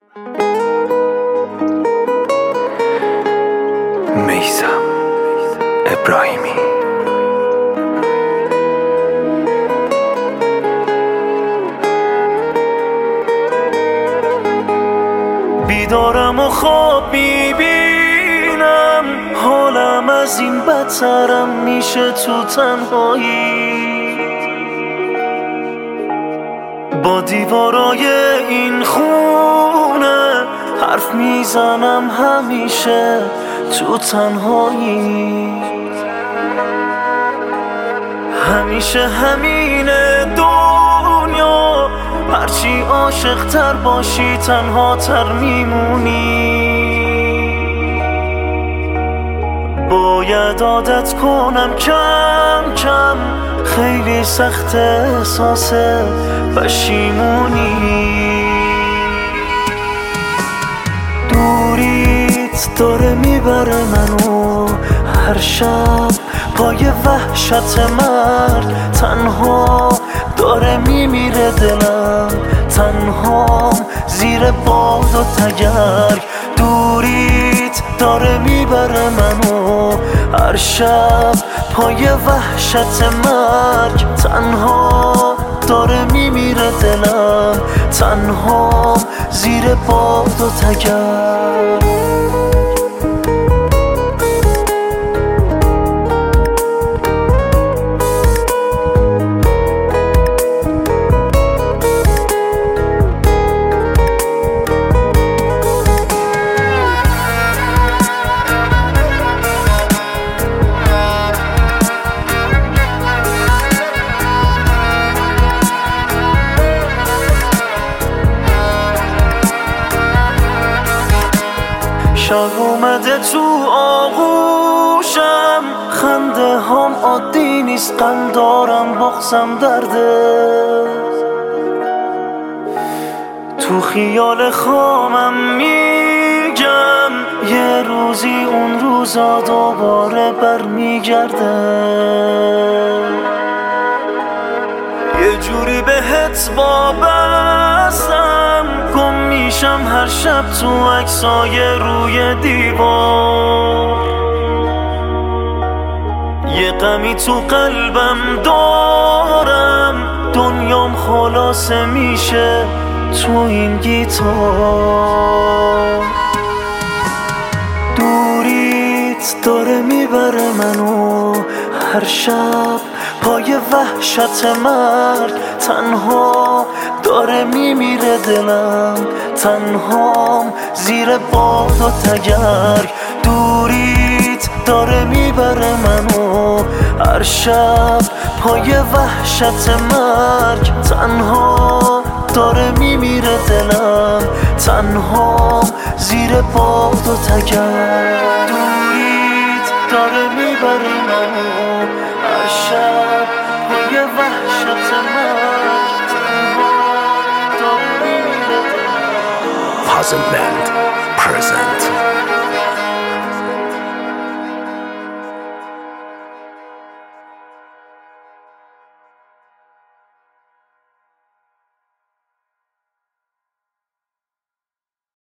میثم ابراهیمی. بیدارم و خواب میبینم، حالم از این بدترم میشه تو تنهایی. با دیوارای این خونه حرف میزنم همیشه تو تنهایی. همیشه همینه دنیا، هرچی عاشق تر باشی تنها تر میمونی. باید عادت کنم کم کم، خیلی سخت احساس پشیمونی. دوریت داره میبره منو هر شب پای وحشت مرد، تنها داره میمیره دلم، تنهام زیر باد و تگرگ. دوریت داره میبره منو هر شب پای وحشت مرگ، تنها داره میمیره دلم، تنهام زیر باد و تگرگ. شب اومده تو آغوشم، خنده هم عادی نیست، غم دارم بغضم درده. تو خیال خامم میگم یه روزی اون روزا دوباره برمیگرده. یه جوری بهت وابستم، گم میشم هر شب تو عکسای روی دیوار. یه غمی تو قلبم دارم، دنیام خلاصه میشه تو این گیتار. دوریت داره میبره منو هر شب پای وحشت مرگ، تنها داره میمیره دلم، تنهام زیر باد و تگرگ. دوریت داره میبره منو هر شب پای وحشت مرگ، تنها داره میمیره دلم، تنهام زیر باد و تگرگ. دوریت داره میبره منو هر شب پای وحشت مرگ، تنها داره میمیره دلم. Puzzle Band present.